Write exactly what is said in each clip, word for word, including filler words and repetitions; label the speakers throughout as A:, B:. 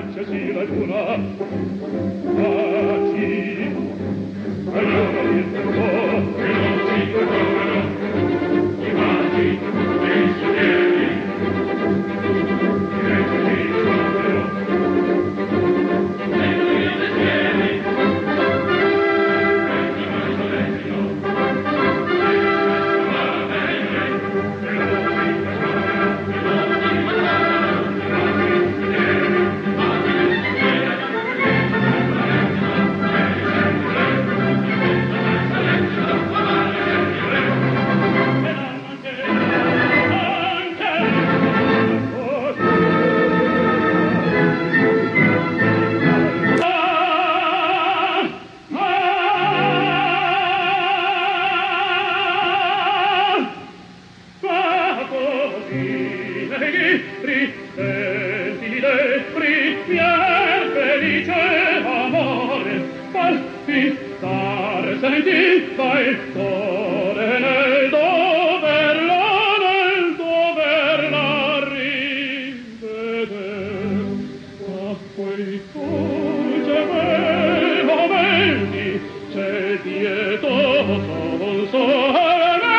A: baciaci la luna, baci, e loro il tempo, e non si trovano, i baci, e i soglieri, e si trovano, e lui i desideri, e si bacio leggino, senti, vai, sole nel doverla, nel doverla rivedere. Ma quei dolce bei momenti c'è dietro sol sole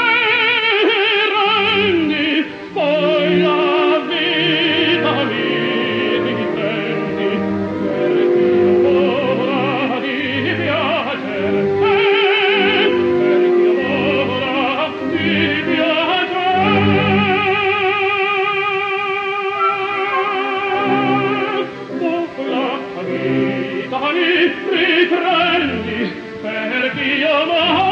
A: rendi, poi la vita mi riprendi, perché ora di piacere riprendi, perché io